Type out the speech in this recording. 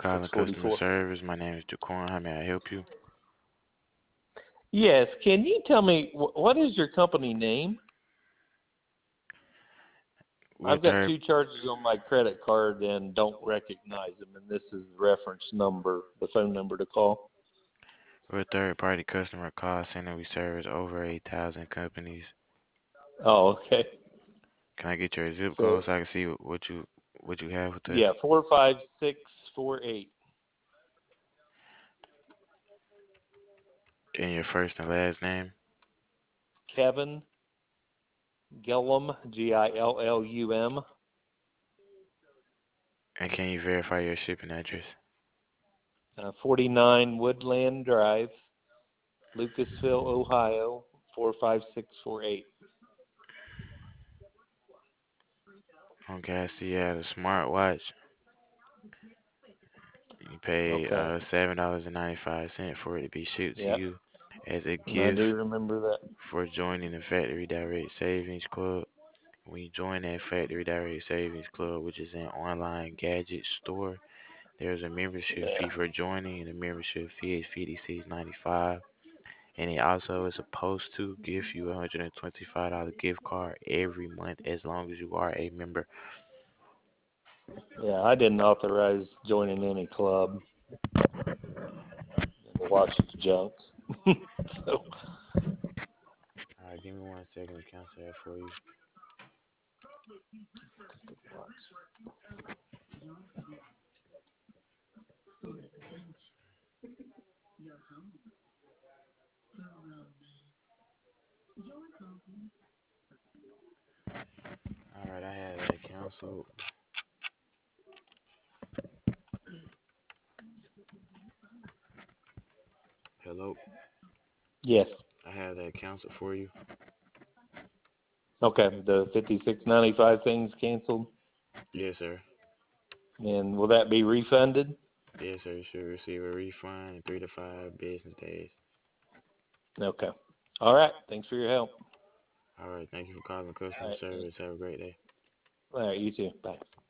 calling customer 644. service. My name is Jaquan. How may I help you? Yes, can you tell me what is your company name? We're I've got third, two charges on my credit card and don't recognize them, and this is the reference number, the phone number to call. we're a third-party customer call center. We service over 8,000 companies. Oh, okay. Can I get your zip So code so I can see what you have with us? yeah, 45648. And your first and last name? Kevin Gillum, Gillum. And can you verify your shipping address? 49 Woodland Drive, Lucasville, Ohio, 45648. Okay, I see you have a smartwatch. You pay Okay. $7.95 for it to be shipped to Yeah, you as a I gift do remember that. for joining the Factory Direct Savings Club. When you join that Factory Direct Savings Club, which is an online gadget store, there's a membership Yeah. fee for joining, and the membership fee is $56.95. And it also is supposed to give you a $125 gift card every month as long as you are a member. Yeah, I didn't authorize joining any club and watch the junk. So, All right, give me 1 second to cancel that for you. All right, I had that canceled. Hello, yes. I had that canceled for you. Okay, the 56.95 thing's canceled. Yes, sir. And will that be refunded? Yes, sir. You should receive a refund in 3 to 5 business days. Okay. All right. Thanks for your help. All right, thank you for calling All customer right. service. Have a great day. All right. You too. Bye.